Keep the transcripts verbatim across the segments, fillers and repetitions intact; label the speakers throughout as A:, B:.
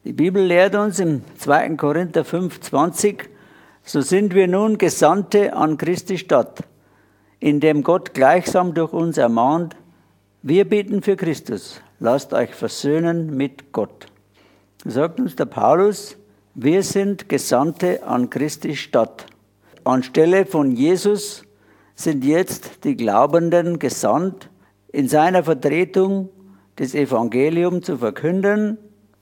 A: Die Bibel lehrt uns im zweiten Korinther fünf, zwanzig, so sind wir nun Gesandte an Christi Stadt, indem Gott gleichsam durch uns ermahnt, wir beten für Christus, lasst euch versöhnen mit Gott. So sagt uns der Paulus, wir sind Gesandte an Christi Stadt. Anstelle von Jesus sind jetzt die Glaubenden gesandt, in seiner Vertretung das Evangelium zu verkünden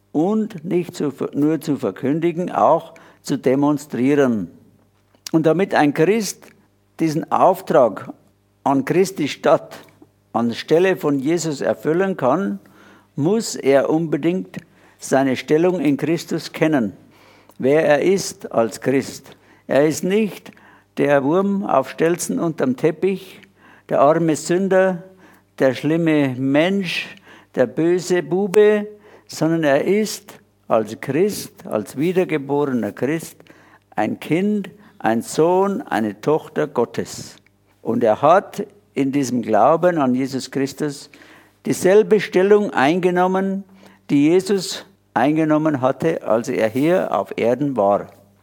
A: und nicht zu, nur zu verkündigen, auch zu demonstrieren. Und damit ein Christ diesen Auftrag an Christi Stadt anstelle von Jesus erfüllen kann, muss er unbedingt seine Stellung in Christus kennen, wer er ist als Christ. Er ist nicht der Wurm auf Stelzen unterm Teppich, der arme Sünder, der schlimme Mensch, der böse Bube, sondern er ist als Christ, als wiedergeborener Christ, ein Kind, ein Sohn, eine Tochter Gottes. Und er hat in diesem Glauben an Jesus Christus dieselbe Stellung eingenommen, die Jesus eingenommen hatte, als er hier auf Erden war.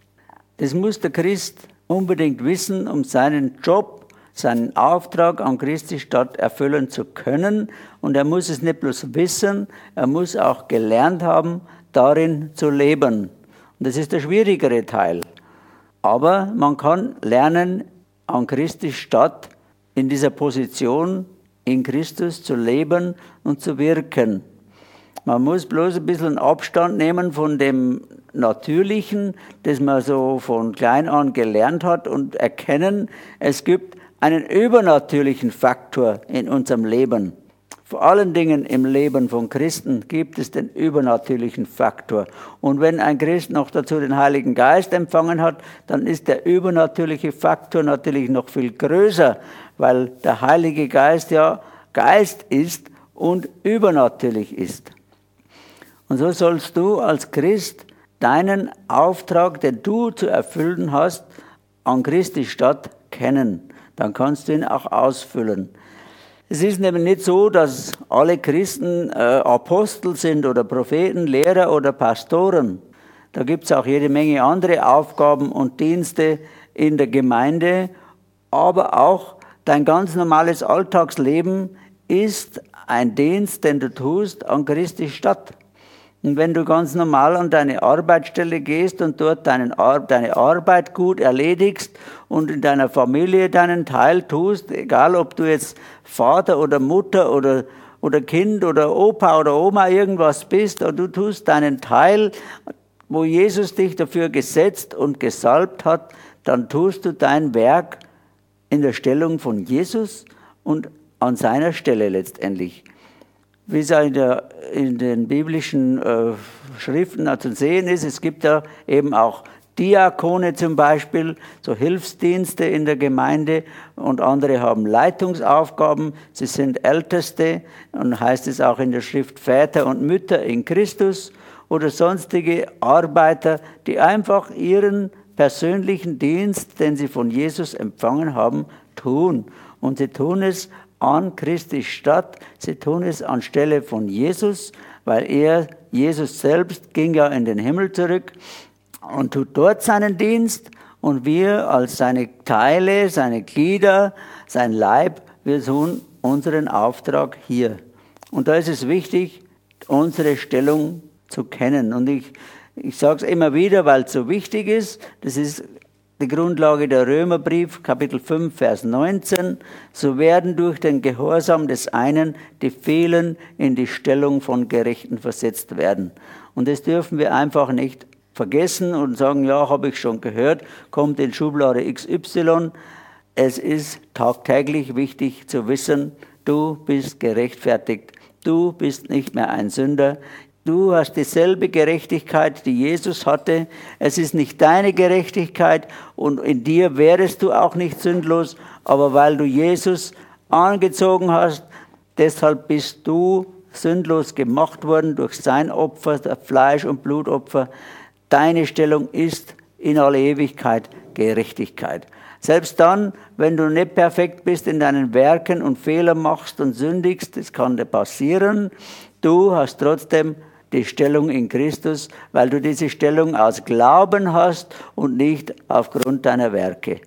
A: Das muss der Christ unbedingt wissen, um seinen Job, seinen Auftrag an Christi Stadt erfüllen zu können. Und er muss es nicht bloß wissen, er muss auch gelernt haben, darin zu leben. Und das ist der schwierigere Teil. Aber man kann lernen, an Christi Stadt in dieser Position in Christus zu leben und zu wirken. Man muss bloß ein bisschen Abstand nehmen von dem Natürlichen, das man so von klein an gelernt hat, und erkennen, es gibt einen übernatürlichen Faktor in unserem Leben. Vor allen Dingen im Leben von Christen gibt es den übernatürlichen Faktor. Und wenn ein Christ noch dazu den Heiligen Geist empfangen hat, dann ist der übernatürliche Faktor natürlich noch viel größer, weil der Heilige Geist ja Geist ist und übernatürlich ist. Und so sollst du als Christ deinen Auftrag, den du zu erfüllen hast, an Christi Stadt kennen. Dann kannst du ihn auch ausfüllen. Es ist nämlich nicht so, dass alle Christen äh, Apostel sind oder Propheten, Lehrer oder Pastoren. Da gibt es auch jede Menge andere Aufgaben und Dienste in der Gemeinde. Aber auch dein ganz normales Alltagsleben ist ein Dienst, den du tust an Christi Stadt. Und wenn du ganz normal an deine Arbeitsstelle gehst und dort deinen Ar- deine Arbeit gut erledigst und in deiner Familie deinen Teil tust, egal ob du jetzt Vater oder Mutter oder, oder Kind oder Opa oder Oma irgendwas bist, und du tust deinen Teil, wo Jesus dich dafür gesetzt und gesalbt hat, dann tust du dein Werk in der Stellung von Jesus und an seiner Stelle letztendlich. Wie es in, der, in den biblischen äh, Schriften zu sehen ist, es gibt ja eben auch Diakone zum Beispiel, so Hilfsdienste in der Gemeinde, und andere haben Leitungsaufgaben, sie sind Älteste, und heißt es auch in der Schrift Väter und Mütter in Christus, oder sonstige Arbeiter, die einfach ihren persönlichen Dienst, den sie von Jesus empfangen haben, tun. Und sie tun es an Christi Stadt, sie tun es anstelle von Jesus, weil er, Jesus selbst, ging ja in den Himmel zurück und tut dort seinen Dienst, und wir als seine Teile, seine Glieder, sein Leib, wir tun unseren Auftrag hier. Und da ist es wichtig, unsere Stellung zu kennen. Und ich, ich sage es immer wieder, weil es so wichtig ist, das ist die Grundlage der Römerbrief, Kapitel fünf, Vers neunzehn, so werden durch den Gehorsam des einen die vielen in die Stellung von Gerechten versetzt werden. Und das dürfen wir einfach nicht vergessen und sagen, ja, habe ich schon gehört, kommt in Schublade X Y. Es ist tagtäglich wichtig zu wissen, du bist gerechtfertigt, du bist nicht mehr ein Sünder. Du hast dieselbe Gerechtigkeit, die Jesus hatte. Es ist nicht deine Gerechtigkeit und in dir wärest du auch nicht sündlos, aber weil du Jesus angezogen hast, deshalb bist du sündlos gemacht worden durch sein Opfer, das Fleisch- und Blutopfer. Deine Stellung ist in alle Ewigkeit Gerechtigkeit. Selbst dann, wenn du nicht perfekt bist in deinen Werken und Fehler machst und sündigst, das kann dir passieren, du hast trotzdem die Stellung in Christus, weil du diese Stellung aus Glauben hast und nicht aufgrund deiner Werke.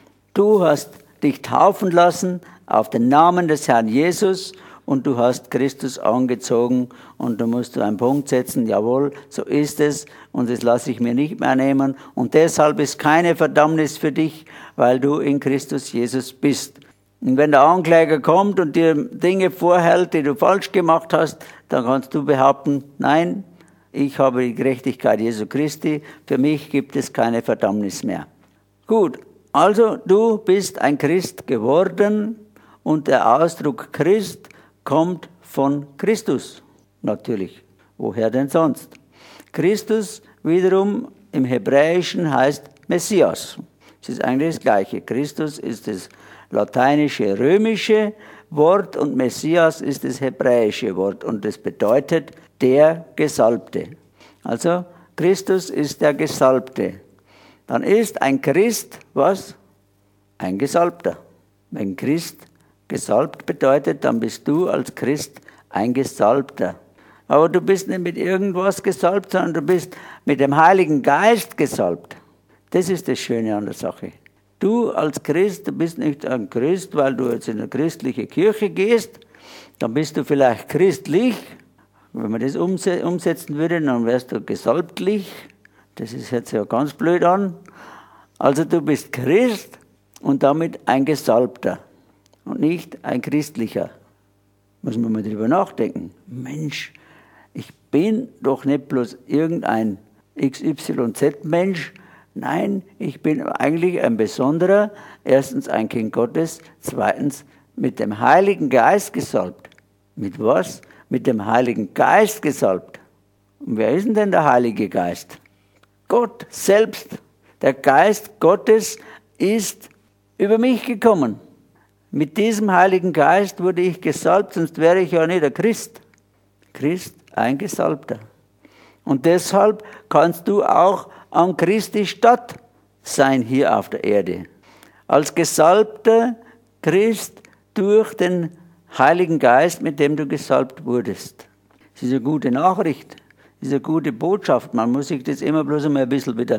A: Du hast dich taufen lassen auf den Namen des Herrn Jesus und du hast Christus angezogen und du musst einen Punkt setzen, jawohl, so ist es und das lasse ich mir nicht mehr nehmen und deshalb ist keine Verdammnis für dich, weil du in Christus Jesus bist. Und wenn der Ankläger kommt und dir Dinge vorhält, die du falsch gemacht hast, dann kannst du behaupten, nein, ich habe die Gerechtigkeit Jesu Christi, für mich gibt es keine Verdammnis mehr. Gut, also du bist ein Christ geworden und der Ausdruck Christ kommt von Christus. Natürlich, woher denn sonst? Christus wiederum im Hebräischen heißt Messias. Es ist eigentlich das Gleiche. Christus ist das lateinische, römische Wort und Messias ist das hebräische Wort und das bedeutet der Gesalbte. Also Christus ist der Gesalbte. Dann ist ein Christ was? Ein Gesalbter. Wenn Christ gesalbt bedeutet, dann bist du als Christ ein Gesalbter. Aber du bist nicht mit irgendwas gesalbt, sondern du bist mit dem Heiligen Geist gesalbt. Das ist das Schöne an der Sache. Du als Christ, du bist nicht ein Christ, weil du jetzt in eine christliche Kirche gehst, dann bist du vielleicht christlich. Wenn man das umsetzen würde, dann wärst du gesalbtlich. Das ist jetzt ja ganz blöd an. Also du bist Christ und damit ein Gesalbter und nicht ein Christlicher. Muss man mal drüber nachdenken. Mensch, ich bin doch nicht bloß irgendein X Y Z-Mensch. Nein, ich bin eigentlich ein besonderer, erstens ein Kind Gottes, zweitens mit dem Heiligen Geist gesalbt. Mit was? Mit dem Heiligen Geist gesalbt. Und wer ist denn, denn der Heilige Geist? Gott selbst. Der Geist Gottes ist über mich gekommen. Mit diesem Heiligen Geist wurde ich gesalbt, sonst wäre ich ja nicht ein Christ. Christ, ein Gesalbter. Und deshalb kannst du auch an Christi Stadt sein hier auf der Erde. Als gesalbter Christ durch den Heiligen Geist, mit dem du gesalbt wurdest. Das ist eine gute Nachricht, das ist eine gute Botschaft. Man muss sich das immer bloß einmal ein bisschen wieder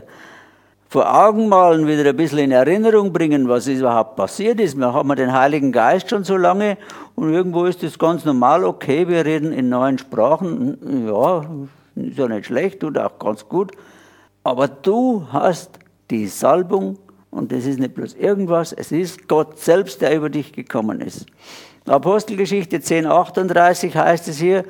A: vor Augen malen, wieder ein bisschen in Erinnerung bringen, was überhaupt passiert ist. Wir haben den Heiligen Geist schon so lange und irgendwo ist das ganz normal, okay, wir reden in neuen Sprachen. Ja, ist ja nicht schlecht, tut auch ganz gut. Aber du hast die Salbung und das ist nicht bloß irgendwas, es ist Gott selbst, der über dich gekommen ist. Apostelgeschichte zehn achtunddreißig heißt es hier,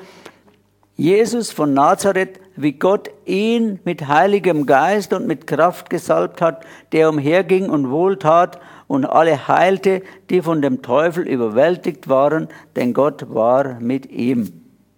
A: Jesus von Nazareth, wie Gott ihn mit heiligem Geist und mit Kraft gesalbt hat, der umherging und wohltat und alle heilte, die von dem Teufel überwältigt waren, denn Gott war mit ihm.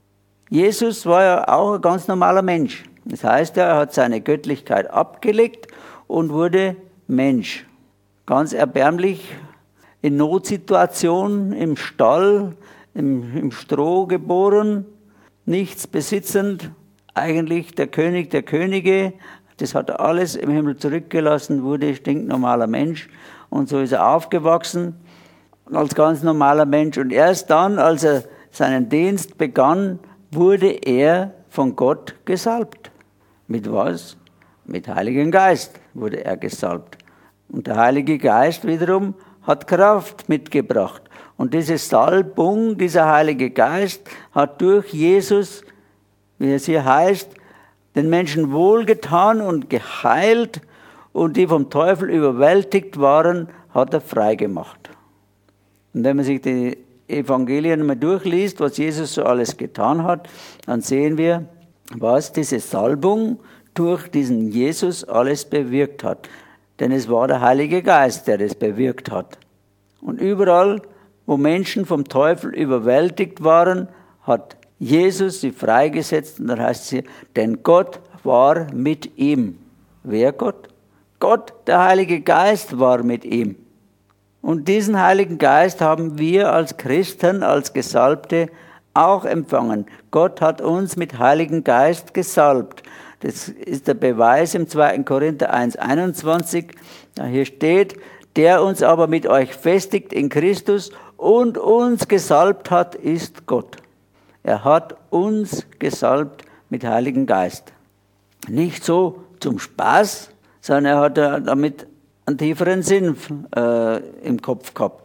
A: Jesus war ja auch ein ganz normaler Mensch. Das heißt, er hat seine Göttlichkeit abgelegt und wurde Mensch. Ganz erbärmlich, in Notsituation, im Stall, im, im Stroh geboren, nichts besitzend, eigentlich der König der Könige. Das hat er alles im Himmel zurückgelassen, wurde stinknormaler Mensch. Und so ist er aufgewachsen als ganz normaler Mensch. Und erst dann, als er seinen Dienst begann, wurde er von Gott gesalbt. Mit was? Mit Heiligen Geist wurde er gesalbt. Und der Heilige Geist wiederum hat Kraft mitgebracht. Und diese Salbung, dieser Heilige Geist hat durch Jesus, wie es hier heißt, den Menschen wohlgetan und geheilt und die vom Teufel überwältigt waren, hat er freigemacht. Und wenn man sich die Evangelien mal durchliest, was Jesus so alles getan hat, dann sehen wir, was diese Salbung durch diesen Jesus alles bewirkt hat. Denn es war der Heilige Geist, der das bewirkt hat. Und überall, wo Menschen vom Teufel überwältigt waren, hat Jesus sie freigesetzt. Und dann heißt es hier, denn Gott war mit ihm. Wer Gott? Gott, der Heilige Geist, war mit ihm. Und diesen Heiligen Geist haben wir als Christen, als Gesalbte auch empfangen. Gott hat uns mit Heiligen Geist gesalbt. Das ist der Beweis im zweiten Korinther eins einundzwanzig. Da hier steht, der uns aber mit euch festigt in Christus und uns gesalbt hat, ist Gott. Er hat uns gesalbt mit Heiligen Geist. Nicht so zum Spaß, sondern er hat damit einen tieferen Sinn äh, im Kopf gehabt.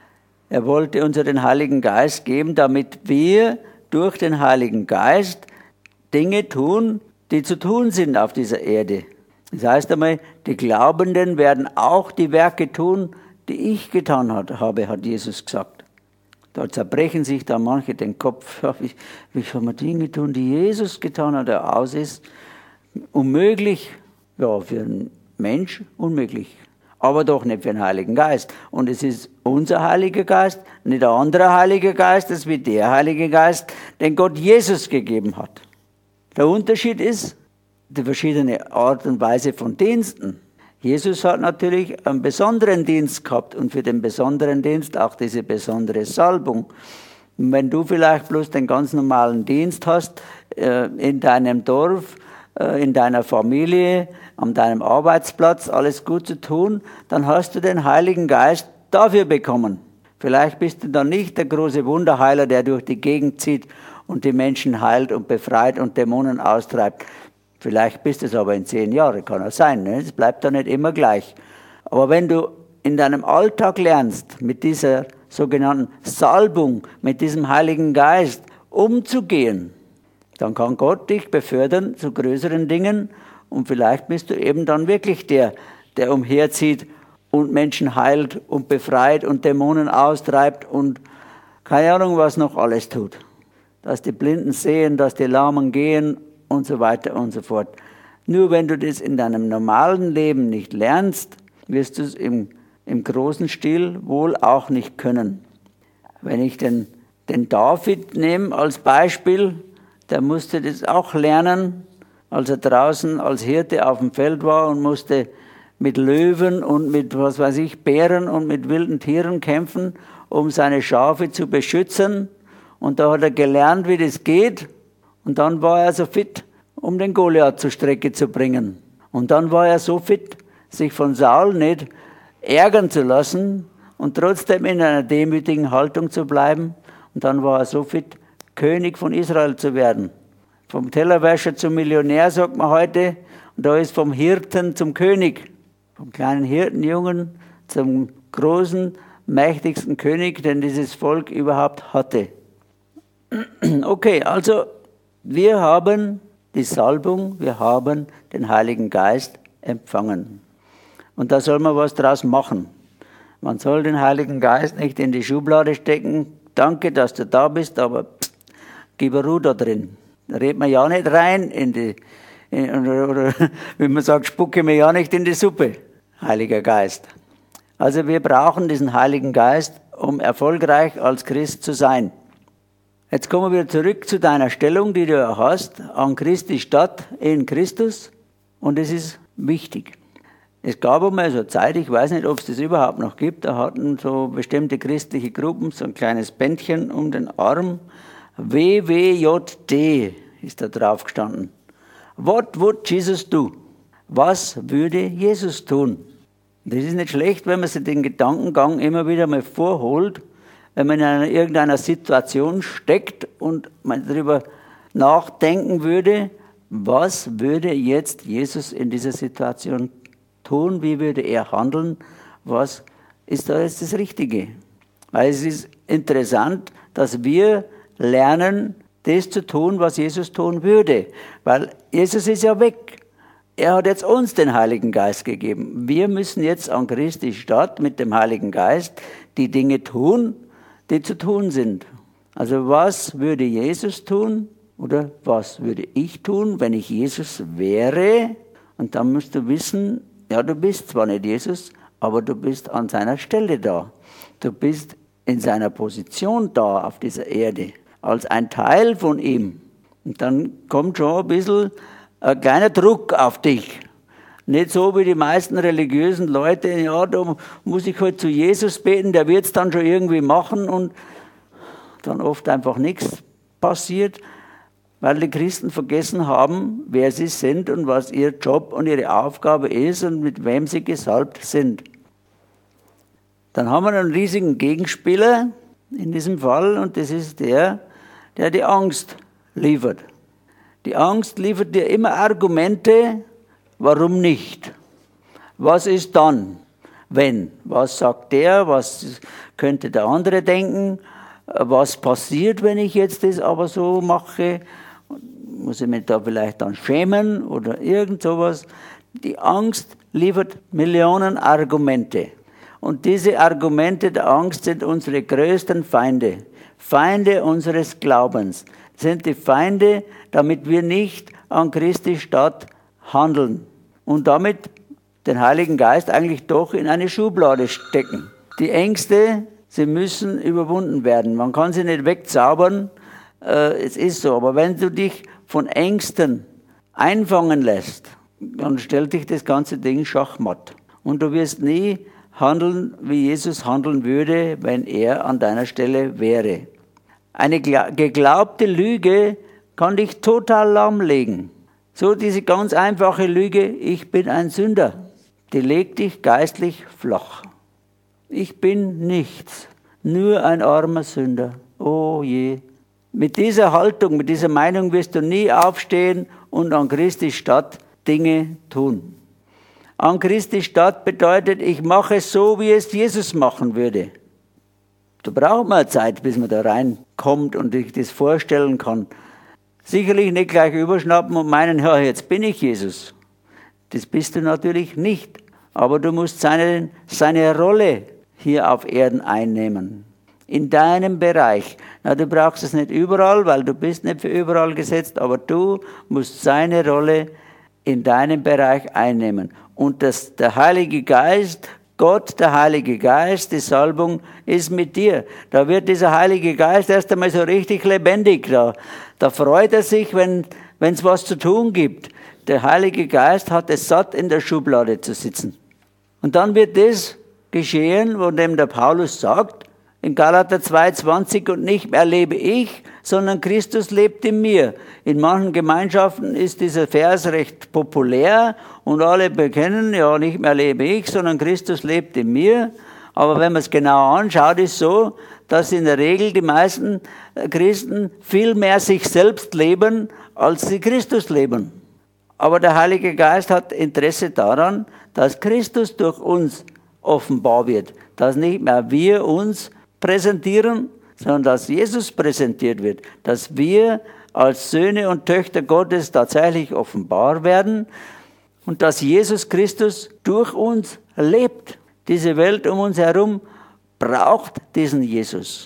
A: Er wollte uns den Heiligen Geist geben, damit wir durch den Heiligen Geist Dinge tun, die zu tun sind auf dieser Erde. Das heißt einmal, die Glaubenden werden auch die Werke tun, die ich getan habe, hat Jesus gesagt. Da zerbrechen sich da manche den Kopf. Ja, wie, wie kann man Dinge tun, die Jesus getan hat, der aus ist? Unmöglich. Ja, für einen Mensch unmöglich. Aber doch nicht für den Heiligen Geist. Und es ist unser Heiliger Geist, nicht ein anderer Heiliger Geist, das wie der Heilige Geist, den Gott Jesus gegeben hat. Der Unterschied ist die verschiedene Art und Weise von Diensten. Jesus hat natürlich einen besonderen Dienst gehabt und für den besonderen Dienst auch diese besondere Salbung. Und wenn du vielleicht bloß den ganz normalen Dienst hast, äh, in deinem Dorf, äh, in deiner Familie, an deinem Arbeitsplatz, alles gut zu tun, dann hast du den Heiligen Geist dafür bekommen. Vielleicht bist du dann nicht der große Wunderheiler, der durch die Gegend zieht und die Menschen heilt und befreit und Dämonen austreibt. Vielleicht bist es aber in zehn Jahren, kann auch sein. Ne? Es bleibt da nicht immer gleich. Aber wenn du in deinem Alltag lernst, mit dieser sogenannten Salbung, mit diesem Heiligen Geist umzugehen, dann kann Gott dich befördern zu größeren Dingen und vielleicht bist du eben dann wirklich der, der umherzieht und Menschen heilt und befreit und Dämonen austreibt und keine Ahnung, was noch alles tut. Dass die Blinden sehen, dass die Lahmen gehen und so weiter und so fort. Nur wenn du das in deinem normalen Leben nicht lernst, wirst du es im, im großen Stil wohl auch nicht können. Wenn ich den, den David nehme als Beispiel, der musste das auch lernen, als er draußen als Hirte auf dem Feld war und musste mit Löwen und mit, was weiß ich, Bären und mit wilden Tieren kämpfen, um seine Schafe zu beschützen. Und da hat er gelernt, wie das geht. Und dann war er so fit, um den Goliath zur Strecke zu bringen. Und dann war er so fit, sich von Saul nicht ärgern zu lassen und trotzdem in einer demütigen Haltung zu bleiben. Und dann war er so fit, König von Israel zu werden. Vom Tellerwäscher zum Millionär, sagt man heute. Und da ist vom Hirten zum König. Vom kleinen Hirtenjungen zum großen, mächtigsten König, den dieses Volk überhaupt hatte. Okay, also wir haben die Salbung, wir haben den Heiligen Geist empfangen. Und da soll man was draus machen. Man soll den Heiligen Geist nicht in die Schublade stecken. Danke, dass du da bist, aber pst, gib eine Ruhe da drin. Da redet man ja nicht rein in die, in, oder, oder wie man sagt, spucke mir ja nicht in die Suppe. Heiliger Geist. Also wir brauchen diesen Heiligen Geist, um erfolgreich als Christ zu sein. Jetzt kommen wir zurück zu deiner Stellung, die du hast, an Christi Stadt in Christus. Und es ist wichtig. Es gab einmal so eine Zeit, ich weiß nicht, ob es das überhaupt noch gibt, da hatten so bestimmte christliche Gruppen so ein kleines Bändchen um den Arm. W W J D ist da drauf gestanden. What would Jesus do? Was würde Jesus tun? Das ist nicht schlecht, wenn man sich den Gedankengang immer wieder mal vorholt, wenn man in einer, irgendeiner Situation steckt und man darüber nachdenken würde, was würde jetzt Jesus in dieser Situation tun, wie würde er handeln, was ist da jetzt das Richtige? Weil es ist interessant, dass wir lernen, das zu tun, was Jesus tun würde, weil Jesus ist ja weg. Er hat jetzt uns den Heiligen Geist gegeben. Wir müssen jetzt an Christi Stadt mit dem Heiligen Geist die Dinge tun, die zu tun sind. Also was würde Jesus tun oder was würde ich tun, wenn ich Jesus wäre? Und dann musst du wissen, ja, du bist zwar nicht Jesus, aber du bist an seiner Stelle da. Du bist in seiner Position da auf dieser Erde, als ein Teil von ihm. Und dann kommt schon ein bisschen ein kleiner Druck auf dich. Nicht so wie die meisten religiösen Leute, ja, da muss ich halt zu Jesus beten, der wird es dann schon irgendwie machen und dann oft einfach nichts passiert, weil die Christen vergessen haben, wer sie sind und was ihr Job und ihre Aufgabe ist und mit wem sie gesalbt sind. Dann haben wir einen riesigen Gegenspieler in diesem Fall und das ist der, der die Angst liefert. Die Angst liefert dir immer Argumente, warum nicht. Was ist dann, wenn? Was sagt der? Was könnte der andere denken? Was passiert, wenn ich jetzt das aber so mache? Muss ich mich da vielleicht dann schämen oder irgend sowas? Die Angst liefert Millionen Argumente. Und diese Argumente der Angst sind unsere größten Feinde. Feinde unseres Glaubens. Sind die Feinde, damit wir nicht an Christi Statt handeln. Und damit den Heiligen Geist eigentlich doch in eine Schublade stecken. Die Ängste, sie müssen überwunden werden. Man kann sie nicht wegzaubern, äh, es ist so. Aber wenn du dich von Ängsten einfangen lässt, dann stellt dich das ganze Ding schachmatt. Und du wirst nie handeln, wie Jesus handeln würde, wenn er an deiner Stelle wäre. Eine geglaubte Lüge kann dich total lahmlegen. So diese ganz einfache Lüge, ich bin ein Sünder, die legt dich geistlich flach. Ich bin nichts, nur ein armer Sünder. Oh je. Mit dieser Haltung, mit dieser Meinung wirst du nie aufstehen und an Christi Statt Dinge tun. An Christi Statt bedeutet, ich mache es so, wie es Jesus machen würde. Da braucht man Zeit, bis man da reinkommt und sich das vorstellen kann. Sicherlich nicht gleich überschnappen und meinen, ja, jetzt bin ich Jesus. Das bist du natürlich nicht. Aber du musst seine, seine Rolle hier auf Erden einnehmen. In deinem Bereich. Na, du brauchst es nicht überall, weil du bist nicht für überall gesetzt, aber du musst seine Rolle in deinem Bereich einnehmen. Und das, der Heilige Geist, Gott, der Heilige Geist, die Salbung ist mit dir. Da wird dieser Heilige Geist erst einmal so richtig lebendig. Da, da freut er sich, wenn es was zu tun gibt. Der Heilige Geist hat es satt, in der Schublade zu sitzen. Und dann wird das geschehen, wo dem der Paulus sagt, in Galater zwei zwanzig, und nicht mehr lebe ich, sondern Christus lebt in mir. In manchen Gemeinschaften ist dieser Vers recht populär und alle bekennen, ja, nicht mehr lebe ich, sondern Christus lebt in mir. Aber wenn man es genau anschaut, ist es so, dass in der Regel die meisten Christen viel mehr sich selbst leben, als sie Christus leben. Aber der Heilige Geist hat Interesse daran, dass Christus durch uns offenbar wird. Dass nicht mehr wir uns präsentieren, sondern dass Jesus präsentiert wird. Dass wir als Söhne und Töchter Gottes tatsächlich offenbar werden und dass Jesus Christus durch uns lebt. Diese Welt um uns herum braucht diesen Jesus.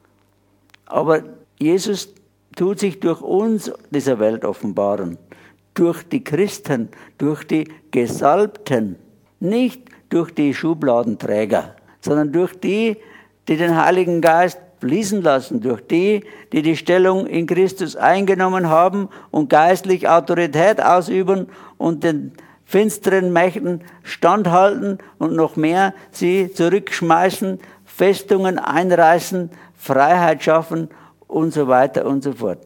A: Aber Jesus tut sich durch uns dieser Welt offenbaren. Durch die Christen, durch die Gesalbten. Nicht durch die Schubladenträger, sondern durch die, die den Heiligen Geist fließen lassen, durch die, die die Stellung in Christus eingenommen haben und geistlich Autorität ausüben und den finsteren Mächten standhalten und noch mehr sie zurückschmeißen, Festungen einreißen, Freiheit schaffen und so weiter und so fort.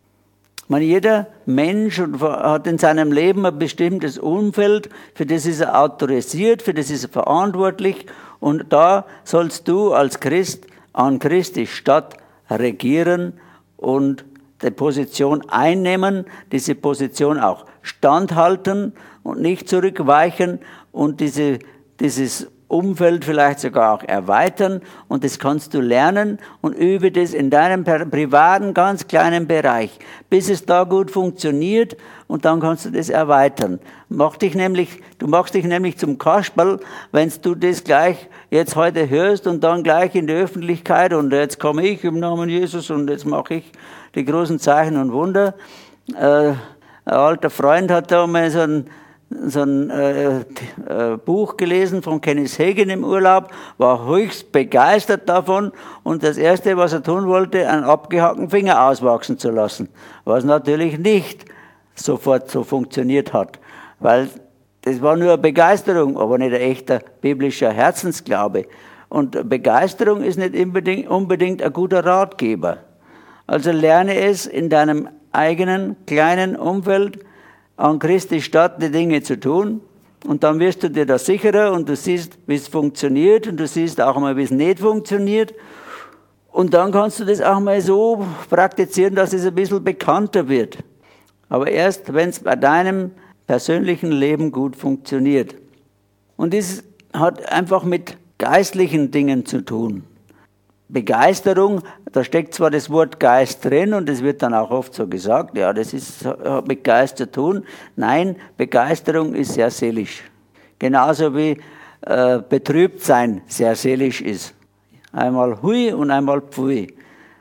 A: Ich meine, jeder Mensch hat in seinem Leben ein bestimmtes Umfeld, für das ist er autorisiert, für das ist er verantwortlich und da sollst du als Christ an Christi Statt regieren und die Position einnehmen, diese Position auch standhalten und nicht zurückweichen und diese, dieses Umfeld vielleicht sogar auch erweitern und das kannst du lernen und übe das in deinem privaten, ganz kleinen Bereich, bis es da gut funktioniert und dann kannst du das erweitern. Mach dich nämlich, du machst dich nämlich zum Kasperl, wenn du das gleich jetzt heute hörst und dann gleich in die Öffentlichkeit und jetzt komme ich im Namen Jesus und jetzt mache ich die großen Zeichen und Wunder. Äh, ein alter Freund hat da mal so ein so ein äh, äh, Buch gelesen von Kenneth Hagin im Urlaub, war höchst begeistert davon und das Erste, was er tun wollte, einen abgehackten Finger auswachsen zu lassen, was natürlich nicht sofort so funktioniert hat, weil das war nur eine Begeisterung, aber nicht ein echter biblischer Herzensglaube. Und Begeisterung ist nicht unbedingt, unbedingt ein guter Ratgeber. Also lerne es in deinem eigenen kleinen Umfeld, an Christi Statt die Dinge zu tun und dann wirst du dir da sicherer und du siehst, wie es funktioniert und du siehst auch mal, wie es nicht funktioniert und dann kannst du das auch mal so praktizieren, dass es ein bisschen bekannter wird. aber erst, wenn es bei deinem persönlichen Leben gut funktioniert. Und das hat einfach mit geistlichen Dingen zu tun. Begeisterung, da steckt zwar das Wort Geist drin und es wird dann auch oft so gesagt, ja, das ist, hat mit Geist zu tun. Nein, Begeisterung ist sehr seelisch. Genauso wie äh, betrübt sein sehr seelisch ist. Einmal hui und einmal pfui.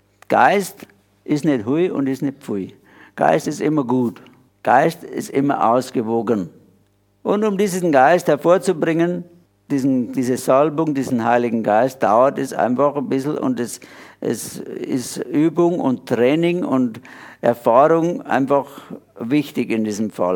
A: Geist ist nicht hui und ist nicht pfui. Geist ist immer gut. Geist ist immer ausgewogen. Und um diesen Geist hervorzubringen, diesen, diese Salbung, diesen Heiligen Geist, dauert es einfach ein bisschen und es, es ist Übung und Training und Erfahrung einfach wichtig in diesem Fall.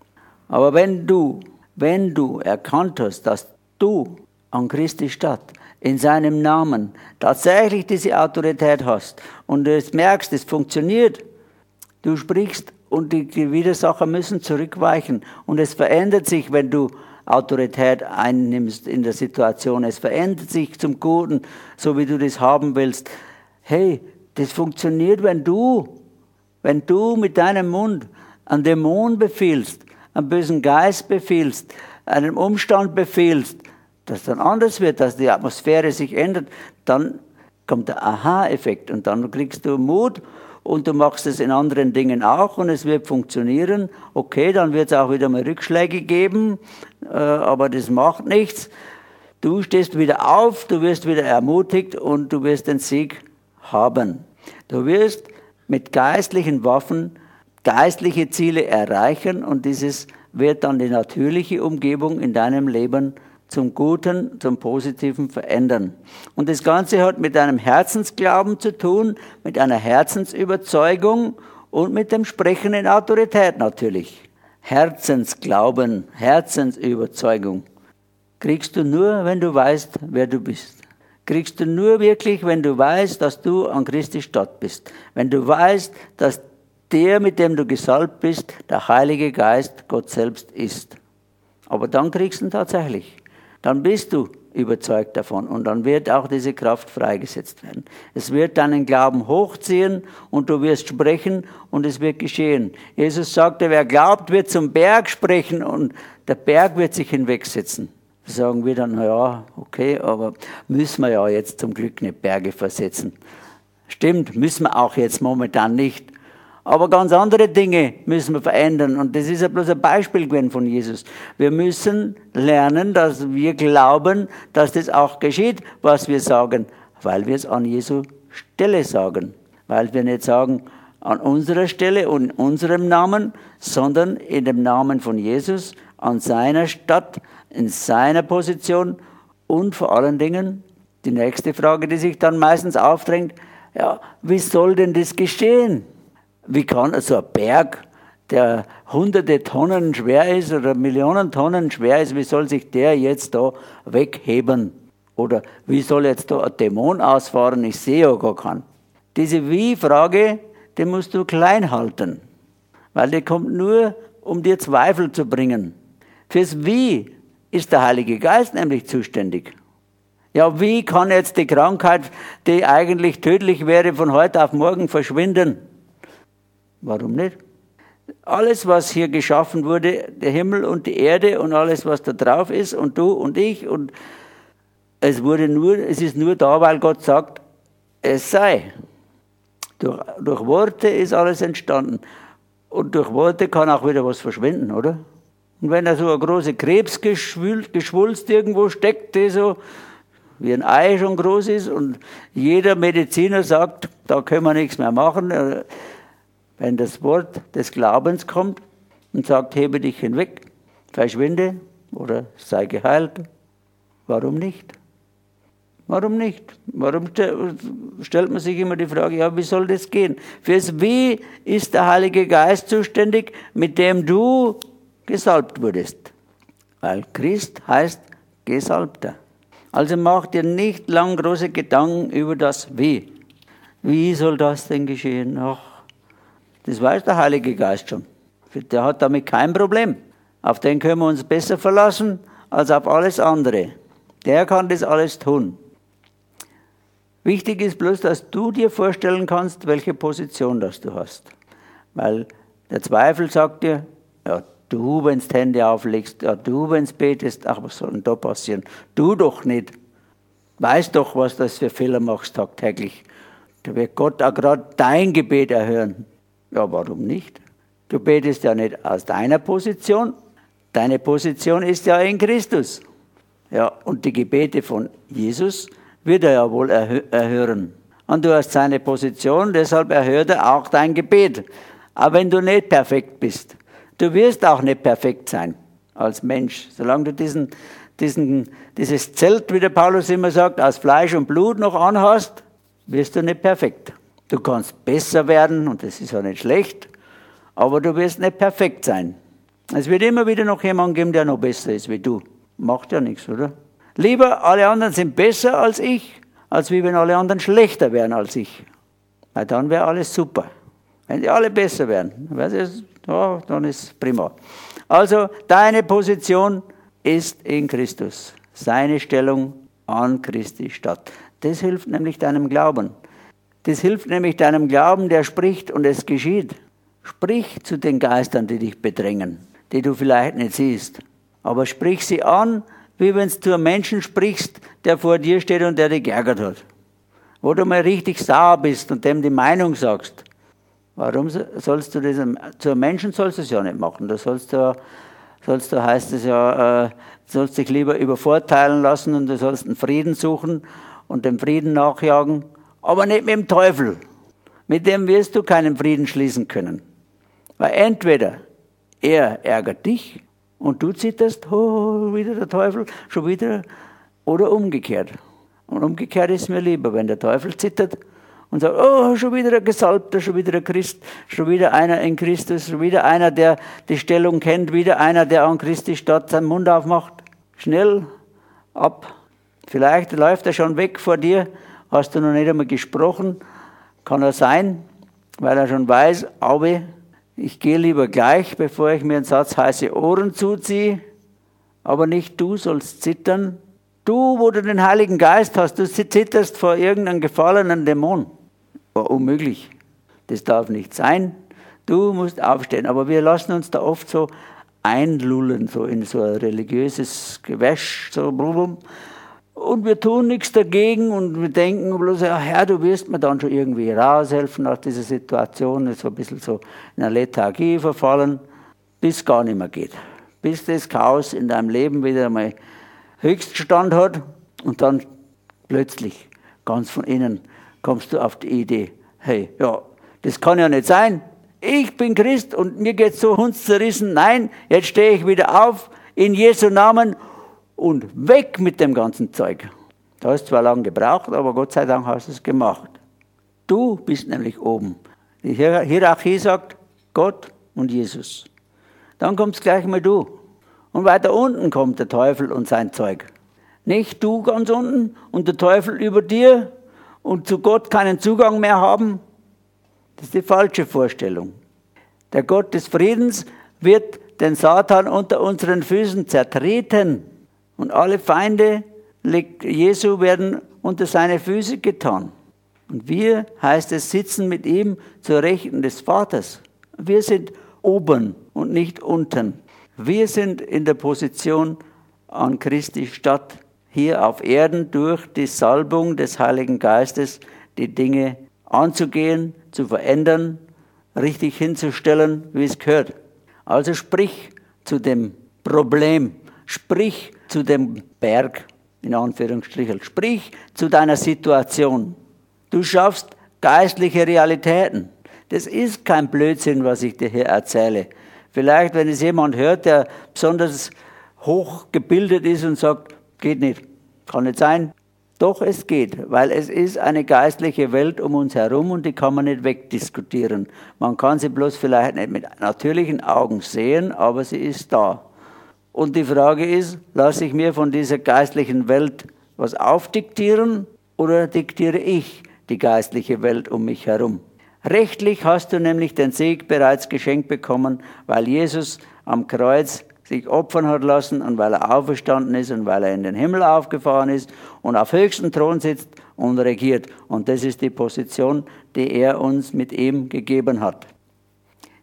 A: Aber wenn du, wenn du erkannt hast, dass du an Christi statt in seinem Namen tatsächlich diese Autorität hast und du merkst, es funktioniert, du sprichst und die, die Widersacher müssen zurückweichen und es verändert sich, wenn du Autorität einnimmst in der Situation. Es verändert sich zum Guten, so wie du das haben willst. Hey, das funktioniert, wenn du, wenn du mit deinem Mund einen Dämon befiehlst, einen bösen Geist befiehlst, einen Umstand befiehlst, dass dann anders wird, dass die Atmosphäre sich ändert, dann kommt der Aha-Effekt und dann kriegst du Mut und du machst es in anderen Dingen auch und es wird funktionieren. Okay, dann wird es auch wieder mal Rückschläge geben, äh, aber das macht nichts. Du stehst wieder auf, du wirst wieder ermutigt und du wirst den Sieg haben. Du wirst mit geistlichen Waffen geistliche Ziele erreichen und dieses wird dann die natürliche Umgebung in deinem Leben zum Guten, zum Positiven verändern. Und das Ganze hat mit einem Herzensglauben zu tun, mit einer Herzensüberzeugung und mit dem Sprechen in Autorität natürlich. Herzensglauben, Herzensüberzeugung kriegst du nur, wenn du weißt, wer du bist. Kriegst du nur wirklich, wenn du weißt, dass du an Christi statt bist. Wenn du weißt, dass der, mit dem du gesalbt bist, der Heilige Geist, Gott selbst ist. Aber dann kriegst du ihn tatsächlich. Dann bist du überzeugt davon und dann wird auch diese Kraft freigesetzt werden. Es wird deinen Glauben hochziehen und du wirst sprechen und es wird geschehen. Jesus sagte, wer glaubt, wird zum Berg sprechen und der Berg wird sich hinwegsetzen. Da sagen wir dann, na ja, okay, aber müssen wir ja jetzt zum Glück nicht Berge versetzen. Stimmt, müssen wir auch jetzt momentan nicht. Aber ganz andere Dinge müssen wir verändern. Und das ist ja bloß ein Beispiel gewesen von Jesus. Wir müssen lernen, dass wir glauben, dass das auch geschieht, was wir sagen, weil wir es an Jesu Stelle sagen. Weil wir nicht sagen, an unserer Stelle und in unserem Namen, sondern in dem Namen von Jesus, an seiner Stadt, in seiner Position und vor allen Dingen die nächste Frage, die sich dann meistens aufdrängt, ja, wie soll denn das geschehen? Wie kann so ein Berg, der hunderte Tonnen schwer ist oder Millionen Tonnen schwer ist, wie soll sich der jetzt da wegheben? Oder wie soll jetzt da ein Dämon ausfahren? Ich sehe ja gar keinen. Diese Wie-Frage, die musst du klein halten, weil die kommt nur, um dir Zweifel zu bringen. Fürs Wie ist der Heilige Geist nämlich zuständig. Ja, wie kann jetzt die Krankheit, die eigentlich tödlich wäre, von heute auf morgen verschwinden? Warum nicht? Alles, was hier geschaffen wurde, der Himmel und die Erde und alles, was da drauf ist und du und ich und es wurde nur, es ist nur da, weil Gott sagt, es sei. Durch, durch Worte ist alles entstanden und durch Worte kann auch wieder was verschwinden, oder? Und wenn da so eine große Krebsgeschwulst irgendwo steckt, die so wie ein Ei schon groß ist und jeder Mediziner sagt, da können wir nichts mehr machen. Wenn das Wort des Glaubens kommt und sagt, hebe dich hinweg, verschwinde oder sei geheilt, warum nicht? Warum nicht? Warum stellt man sich immer die Frage, ja, wie soll das gehen? Fürs Wie ist der Heilige Geist zuständig, mit dem du gesalbt wurdest. Weil Christ heißt Gesalbter. Also mach dir nicht lang große Gedanken über das Wie. Wie soll das denn geschehen? Ach, das weiß der Heilige Geist schon. Der hat damit kein Problem. Auf den können wir uns besser verlassen als auf alles andere. Der kann das alles tun. Wichtig ist bloß, dass du dir vorstellen kannst, welche Position das du hast. Weil Der Zweifel sagt dir, ja, du, wenn du die Hände auflegst, ja, du, wenn du betest, ach, was soll denn da passieren? Du doch nicht. Weißt doch, was du für Fehler machst tagtäglich. Da wird Gott auch gerade dein Gebet erhören. Ja, warum nicht? Du betest ja nicht aus deiner Position. Deine Position ist ja in Christus. Ja, und die Gebete von Jesus wird er ja wohl erhö- erhören. Und du hast seine Position, deshalb erhört er auch dein Gebet. Aber wenn du nicht perfekt bist, du wirst auch nicht perfekt sein als Mensch. Solange du diesen, diesen, dieses Zelt, wie der Paulus immer sagt, aus Fleisch und Blut noch anhast, wirst du nicht perfekt. Du kannst besser werden, und das ist ja nicht schlecht, aber du wirst nicht perfekt sein. Es wird immer wieder noch jemanden geben, der noch besser ist wie du. Macht ja nichts, oder? Lieber, alle anderen sind besser als ich, als wie wenn alle anderen schlechter wären als ich. Weil dann wäre alles super. Wenn die alle besser wären, ja, dann ist es prima. Also, deine Position ist in Christus. Seine Stellung an Christi statt. Das hilft nämlich deinem Glauben. Das hilft nämlich deinem Glauben, der spricht und es geschieht. Sprich zu den Geistern, die dich bedrängen, die du vielleicht nicht siehst. Aber sprich sie an, wie wenn du zu einem Menschen sprichst, der vor dir steht und der dich geärgert hat. Wo du mal richtig sauer bist und dem die Meinung sagst. Warum sollst du das, zu einem Menschen sollst du es ja nicht machen. Da sollst du, sollst du heißt es ja, äh, sollst dich lieber übervorteilen lassen und du sollst einen Frieden suchen und dem Frieden nachjagen. Aber nicht mit dem Teufel. Mit dem wirst du keinen Frieden schließen können. Weil entweder er ärgert dich und du zitterst, oh, wieder der Teufel, schon wieder, oder umgekehrt. Und umgekehrt ist mir lieber, wenn der Teufel zittert und sagt, oh, schon wieder ein Gesalbter, schon wieder ein Christ, schon wieder einer in Christus, schon wieder einer, der die Stellung kennt, wieder einer, der an Christi statt seinen Mund aufmacht. Schnell ab. Vielleicht läuft er schon weg vor dir, hast du noch nicht einmal gesprochen. Kann er sein, weil er schon weiß, aber ich gehe lieber gleich, bevor ich mir einen Satz heiße Ohren zuziehe. Aber nicht du sollst zittern. Du, wo du den Heiligen Geist hast, du zitterst vor irgendeinem gefallenen Dämon. War unmöglich. Das darf nicht sein. Du musst aufstehen. Aber wir lassen uns da oft so einlullen, so in so ein religiöses Gewäsch, so blum. Und wir tun nichts dagegen und wir denken bloß, ja, Herr, du wirst mir dann schon irgendwie raushelfen aus dieser Situation, so ein bisschen so in eine Lethargie verfallen, bis es gar nicht mehr geht. Bis das Chaos in deinem Leben wieder einmal Höchststand hat und dann plötzlich, ganz von innen, kommst du auf die Idee, hey, ja, das kann ja nicht sein. Ich bin Christ und mir geht es so hundszerrissen. Nein, jetzt stehe ich wieder auf in Jesu Namen und weg mit dem ganzen Zeug. Da hast du zwar lange gebraucht, aber Gott sei Dank hast du es gemacht. Du bist nämlich oben. Die Hierarchie sagt Gott und Jesus. Dann kommst gleich mal du. Und weiter unten kommt der Teufel und sein Zeug. Nicht du ganz unten und der Teufel über dir und zu Gott keinen Zugang mehr haben. Das ist die falsche Vorstellung. Der Gott des Friedens wird den Satan unter unseren Füßen zertreten. Und alle Feinde Jesu werden unter seine Füße getan. Und wir, heißt es, sitzen mit ihm zur Rechten des Vaters. Wir sind oben und nicht unten. Wir sind in der Position an Christi statt, hier auf Erden durch die Salbung des Heiligen Geistes die Dinge anzugehen, zu verändern, richtig hinzustellen, wie es gehört. Also sprich zu dem Problem, sprich zu dem Berg, in Anführungsstrichen, sprich zu deiner Situation. Du schaffst geistliche Realitäten. Das ist kein Blödsinn, was ich dir hier erzähle. Vielleicht, wenn es jemand hört, der besonders hoch gebildet ist und sagt, geht nicht, kann nicht sein. Doch, es geht, weil es ist eine geistliche Welt um uns herum und die kann man nicht wegdiskutieren. Man kann sie bloß vielleicht nicht mit natürlichen Augen sehen, aber sie ist da. Und die Frage ist, lasse ich mir von dieser geistlichen Welt was aufdiktieren oder diktiere ich die geistliche Welt um mich herum? Rechtlich hast du nämlich den Sieg bereits geschenkt bekommen, weil Jesus am Kreuz sich opfern hat lassen und weil er auferstanden ist und weil er in den Himmel aufgefahren ist und auf höchsten Thron sitzt und regiert. Und das ist die Position, die er uns mit ihm gegeben hat.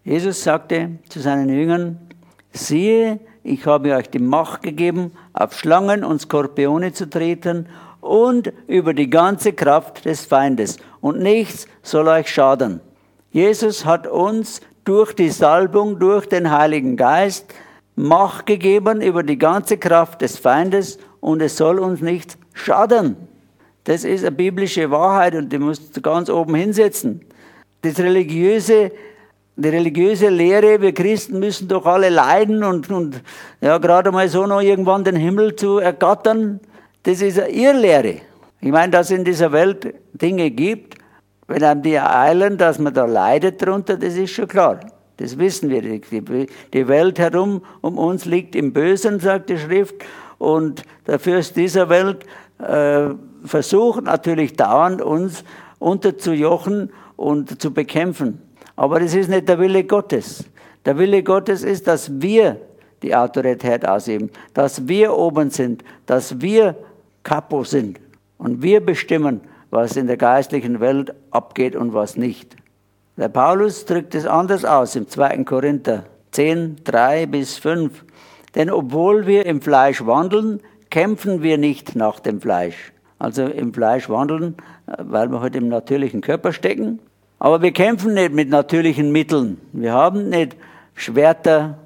A: Jesus sagte zu seinen Jüngern, siehe, ich habe euch die Macht gegeben, auf Schlangen und Skorpione zu treten und über die ganze Kraft des Feindes. Und nichts soll euch schaden. Jesus hat uns durch die Salbung, durch den Heiligen Geist Macht gegeben über die ganze Kraft des Feindes und es soll uns nichts schaden. Das ist eine biblische Wahrheit und die musst du ganz oben hinsetzen. Das religiöse, die religiöse Lehre, wir Christen müssen doch alle leiden und, und ja, gerade mal so noch irgendwann den Himmel zu ergattern, das ist eine Irrlehre. Ich meine, dass es in dieser Welt Dinge gibt, wenn einem die ereilen, dass man da leidet drunter, das ist schon klar. Das wissen wir. Die, die Welt herum um uns liegt im Bösen, sagt die Schrift. Und der Fürst dieser Welt äh, versucht natürlich dauernd, uns unterzujochen und zu bekämpfen. Aber das ist nicht der Wille Gottes. Der Wille Gottes ist, dass wir die Autorität ausüben, dass wir oben sind, dass wir Kapo sind. Und wir bestimmen, was in der geistlichen Welt abgeht und was nicht. Der Paulus drückt es anders aus im zweiten Korinther zehn, drei bis fünf. Denn obwohl wir im Fleisch wandeln, kämpfen wir nicht nach dem Fleisch. Also im Fleisch wandeln, weil wir heute im natürlichen Körper stecken. Aber wir kämpfen nicht mit natürlichen Mitteln. Wir haben nicht Schwerter,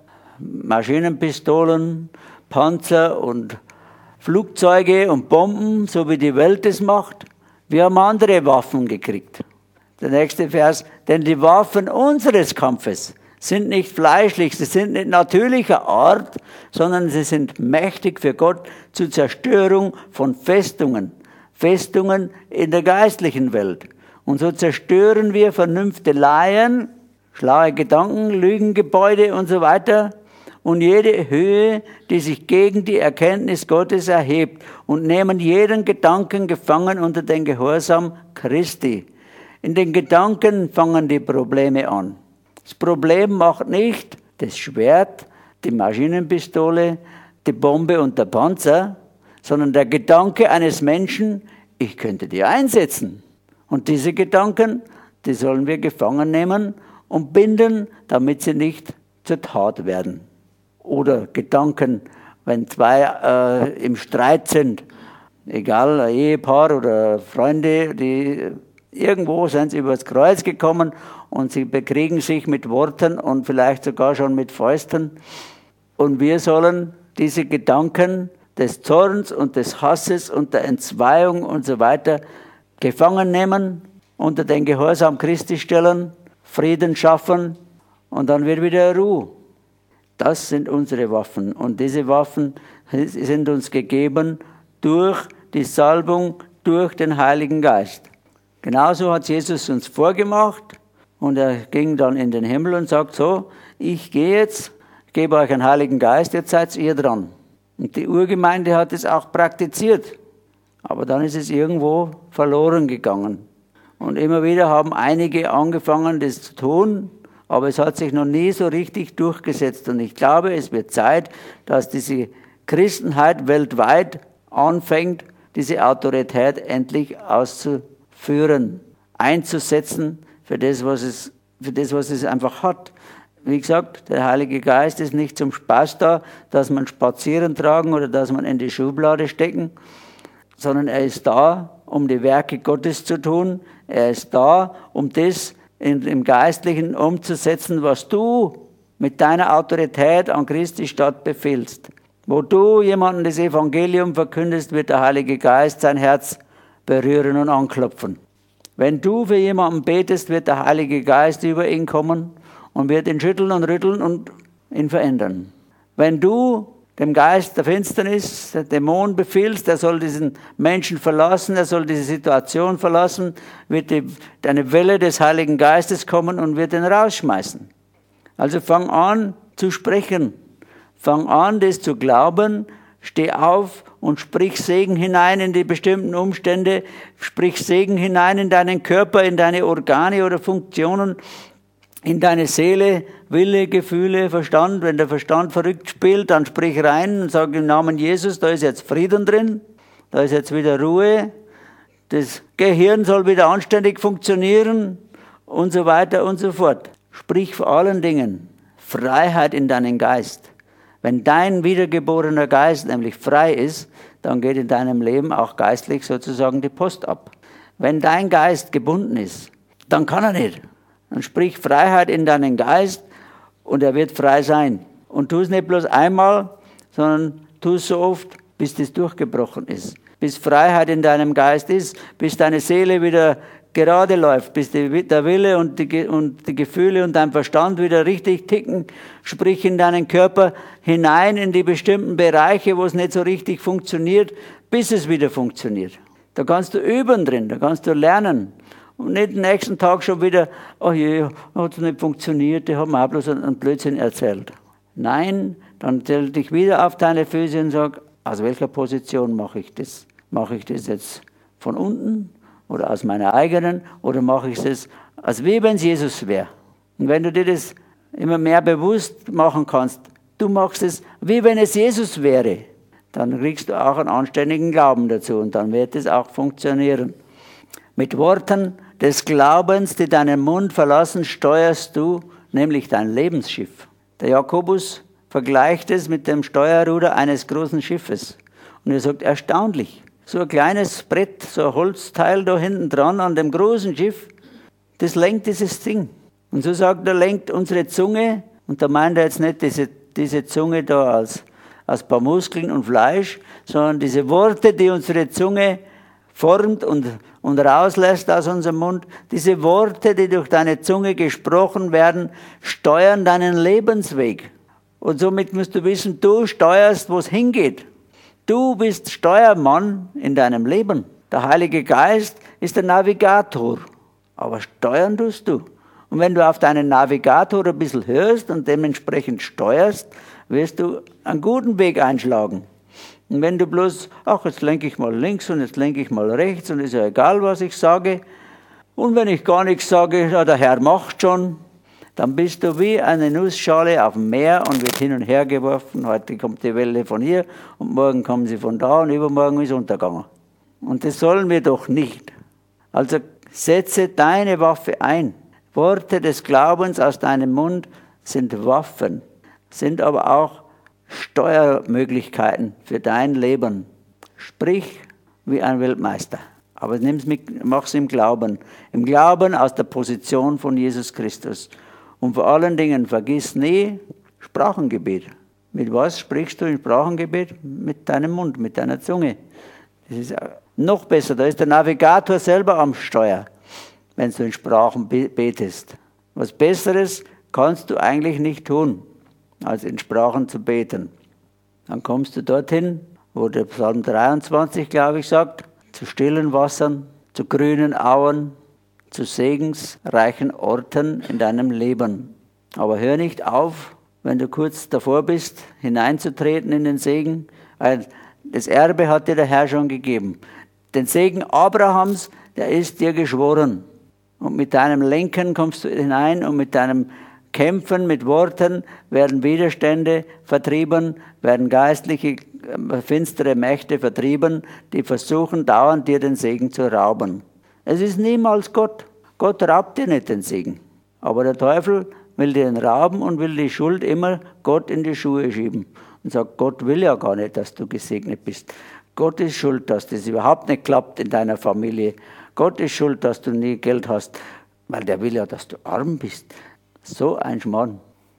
A: Maschinenpistolen, Panzer und Flugzeuge und Bomben, so wie die Welt es macht. Wir haben andere Waffen gekriegt. Der nächste Vers, denn die Waffen unseres Kampfes sind nicht fleischlich, sie sind nicht natürlicher Art, sondern sie sind mächtig für Gott zur Zerstörung von Festungen. Festungen in der geistlichen Welt. Und so zerstören wir Vernünfteleien, schlaue Gedanken, Lügengebäude und so weiter und jede Höhe, die sich gegen die Erkenntnis Gottes erhebt und nehmen jeden Gedanken gefangen unter den Gehorsam Christi. In den Gedanken fangen die Probleme an. Das Problem macht nicht das Schwert, die Maschinenpistole, die Bombe und der Panzer, sondern der Gedanke eines Menschen, ich könnte die einsetzen. Und diese Gedanken, die sollen wir gefangen nehmen und binden, damit sie nicht zur Tat werden. Oder Gedanken, wenn zwei äh, im Streit sind, egal, ein Ehepaar oder Freunde, die irgendwo sind sie übers Kreuz gekommen und sie bekriegen sich mit Worten und vielleicht sogar schon mit Fäusten. Und wir sollen diese Gedanken des Zorns und des Hasses und der Entzweiung und so weiter gefangen nehmen, unter den Gehorsam Christi stellen, Frieden schaffen und dann wird wieder Ruhe. Das sind unsere Waffen und diese Waffen sind uns gegeben durch die Salbung, durch den Heiligen Geist. Genauso hat Jesus uns vorgemacht und er ging dann in den Himmel und sagt so, ich gehe jetzt, gebe euch einen Heiligen Geist, jetzt seid ihr dran. Und die Urgemeinde hat es auch praktiziert, aber dann ist es irgendwo verloren gegangen. Und immer wieder haben einige angefangen, das zu tun, aber es hat sich noch nie so richtig durchgesetzt. Und ich glaube, es wird Zeit, dass diese Christenheit weltweit anfängt, diese Autorität endlich auszuführen, einzusetzen für das, was es, für das, was es einfach hat. Wie gesagt, der Heilige Geist ist nicht zum Spaß da, dass man spazieren tragen oder dass man in die Schublade stecken, sondern er ist da, um die Werke Gottes zu tun. Er ist da, um das in, im Geistlichen umzusetzen, was du mit deiner Autorität an Christi Stadt befiehlst. Wo du jemandem das Evangelium verkündest, wird der Heilige Geist sein Herz berühren und anklopfen. Wenn du für jemanden betest, wird der Heilige Geist über ihn kommen und wird ihn schütteln und rütteln und ihn verändern. Wenn du dem Geist der Finsternis, der Dämon befiehlst, er soll diesen Menschen verlassen, er soll diese Situation verlassen, wird die, eine Welle des Heiligen Geistes kommen und wird ihn rausschmeißen. Also fang an zu sprechen, fang an, das zu glauben, steh auf und sprich Segen hinein in die bestimmten Umstände, sprich Segen hinein in deinen Körper, in deine Organe oder Funktionen, in deine Seele, Wille, Gefühle, Verstand. Wenn der Verstand verrückt spielt, dann sprich rein und sag im Namen Jesus, da ist jetzt Frieden drin, da ist jetzt wieder Ruhe, das Gehirn soll wieder anständig funktionieren und so weiter und so fort. Sprich vor allen Dingen Freiheit in deinen Geist. Wenn dein wiedergeborener Geist nämlich frei ist, dann geht in deinem Leben auch geistlich sozusagen die Post ab. Wenn dein Geist gebunden ist, dann kann er nicht. Dann sprich Freiheit in deinen Geist und er wird frei sein. Und tu es nicht bloß einmal, sondern tu es so oft, bis das durchgebrochen ist. Bis Freiheit in deinem Geist ist, bis deine Seele wieder gerade läuft, bis die, der Wille und die, und die Gefühle und dein Verstand wieder richtig ticken, sprich in deinen Körper hinein in die bestimmten Bereiche, wo es nicht so richtig funktioniert, bis es wieder funktioniert. Da kannst du üben drin, da kannst du lernen. Und nicht den nächsten Tag schon wieder, oh je, hat es nicht funktioniert, die haben auch bloß einen Blödsinn erzählt. Nein, dann stell dich wieder auf deine Füße und sag, aus welcher Position mache ich das? Mache ich das jetzt von unten oder aus meiner eigenen oder mache ich es, als wie wenn es Jesus wäre? Und wenn du dir das immer mehr bewusst machen kannst, du machst es, wie wenn es Jesus wäre, dann kriegst du auch einen anständigen Glauben dazu und dann wird es auch funktionieren. Mit Worten des Glaubens, die deinen Mund verlassen, steuerst du nämlich dein Lebensschiff. Der Jakobus vergleicht es mit dem Steuerruder eines großen Schiffes. Und er sagt, erstaunlich, so ein kleines Brett, so ein Holzteil da hinten dran an dem großen Schiff, das lenkt dieses Ding. Und so sagt er, lenkt unsere Zunge, und da meint er jetzt nicht diese, diese Zunge da als, als paar Muskeln und Fleisch, sondern diese Worte, die unsere Zunge formt und, und rauslässt aus unserem Mund. Diese Worte, die durch deine Zunge gesprochen werden, steuern deinen Lebensweg. Und somit musst du wissen, du steuerst, wo es hingeht. Du bist Steuermann in deinem Leben. Der Heilige Geist ist der Navigator. Aber steuern tust du. Und wenn du auf deinen Navigator ein bisschen hörst und dementsprechend steuerst, wirst du einen guten Weg einschlagen. Und wenn du bloß, ach, jetzt lenke ich mal links und jetzt lenke ich mal rechts und ist ja egal, was ich sage. Und wenn ich gar nichts sage, ja, der Herr macht schon, dann bist du wie eine Nussschale auf dem Meer und wird hin und her geworfen. Heute kommt die Welle von hier und morgen kommen sie von da und übermorgen ist Untergang. Und das sollen wir doch nicht. Also setze deine Waffe ein. Worte des Glaubens aus deinem Mund sind Waffen, sind aber auch Steuermöglichkeiten für dein Leben. Sprich wie ein Weltmeister. Aber nimm's mit, mach's im Glauben. Im Glauben aus der Position von Jesus Christus. Und vor allen Dingen vergiss nie Sprachengebet. Mit was sprichst du in Sprachengebet? Mit deinem Mund, mit deiner Zunge. Das ist noch besser. Da ist der Navigator selber am Steuer, wenn du in Sprachen betest. Was Besseres kannst du eigentlich nicht tun, als in Sprachen zu beten. Dann kommst du dorthin, wo der Psalm dreiundzwanzig, glaube ich, sagt, zu stillen Wassern, zu grünen Auen, zu segensreichen Orten in deinem Leben. Aber hör nicht auf, wenn du kurz davor bist, hineinzutreten in den Segen, weil das Erbe hat dir der Herr schon gegeben. Den Segen Abrahams, der ist dir geschworen. Und mit deinem Lenken kommst du hinein und mit deinem Kämpfen mit Worten werden Widerstände vertrieben, werden geistliche, finstere Mächte vertrieben, die versuchen dauernd dir den Segen zu rauben. Es ist niemals Gott. Gott raubt dir nicht den Segen. Aber der Teufel will dir den rauben und will die Schuld immer Gott in die Schuhe schieben. Und sagt, Gott will ja gar nicht, dass du gesegnet bist. Gott ist schuld, dass das überhaupt nicht klappt in deiner Familie. Gott ist schuld, dass du nie Geld hast, weil der will ja, dass du arm bist. So ein Schmarrn.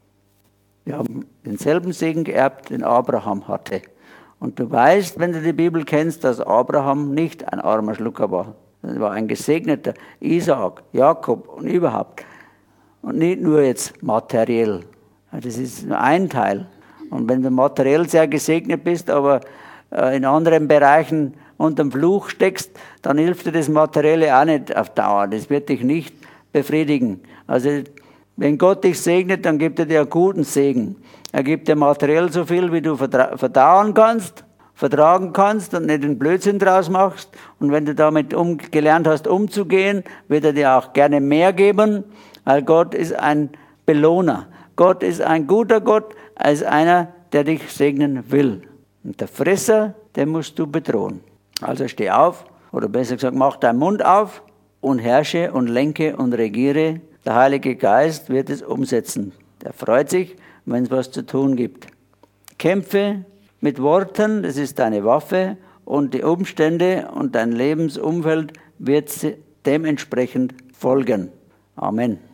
A: Wir haben denselben Segen geerbt, den Abraham hatte. Und du weißt, wenn du die Bibel kennst, dass Abraham nicht ein armer Schlucker war. Er war ein gesegneter, Isaak, Jakob und überhaupt. Und nicht nur jetzt materiell. Das ist nur ein Teil. Und wenn du materiell sehr gesegnet bist, aber in anderen Bereichen unter dem Fluch steckst, dann hilft dir das Materielle auch nicht auf Dauer. Das wird dich nicht befriedigen. Also wenn Gott dich segnet, dann gibt er dir einen guten Segen. Er gibt dir materiell so viel, wie du verdauen kannst, vertragen kannst und nicht den Blödsinn draus machst. Und wenn du damit um, gelernt hast, umzugehen, wird er dir auch gerne mehr geben, weil Gott ist ein Belohner. Gott ist ein guter Gott, als einer, der dich segnen will. Und der Fresser, den musst du bedrohen. Also steh auf, oder besser gesagt, mach deinen Mund auf und herrsche und lenke und regiere Der Heilige Geist wird es umsetzen. Der freut sich, wenn es was zu tun gibt. Kämpfe mit Worten, das ist deine Waffe, und die Umstände und dein Lebensumfeld wird dementsprechend folgen. Amen.